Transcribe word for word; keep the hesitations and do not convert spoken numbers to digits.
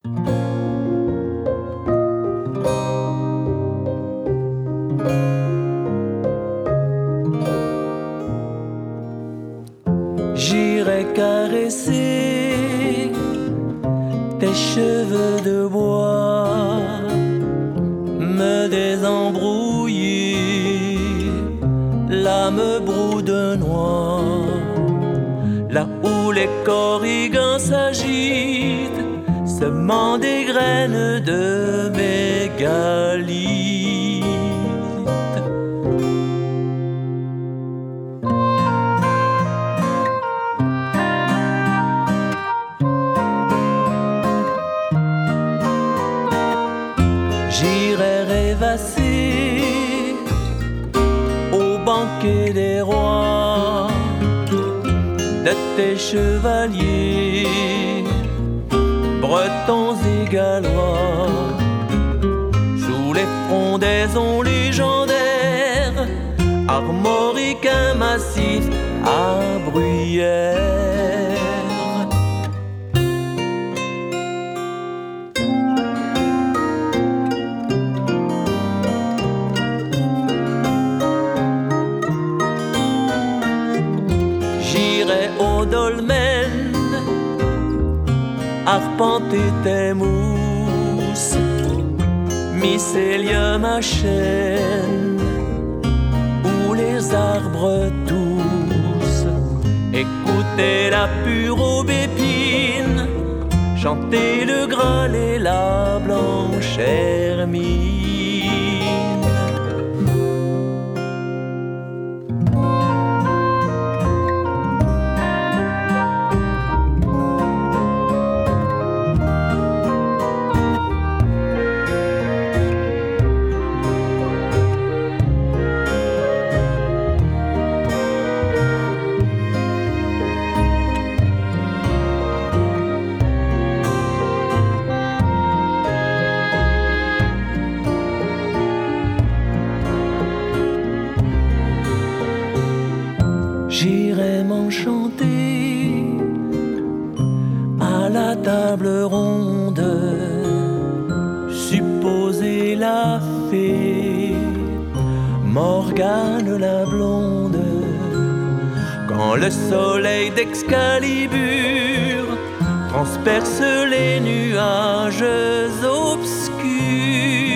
J'irai caresser tes cheveux de bois, me désembrouiller l'âme broue de noix, là où les corrigans s'agitent, semant des graines de mégalithes. J'irai rêvasser au banquet des rois de tes chevaliers, bretons et gallois, sous les frondaisons légendaires, armoricains massifs à bruyère. J'irai au dolmen arpenter tes mousses, mycélium à chêne, où les arbres tous, écouter la pure aubépine, chanter le Graal et la blanche hermine. J'irai m'enchanter à la table ronde, supposer la fée Morgane la blonde, quand le soleil d'Excalibur transperce les nuages obscurs.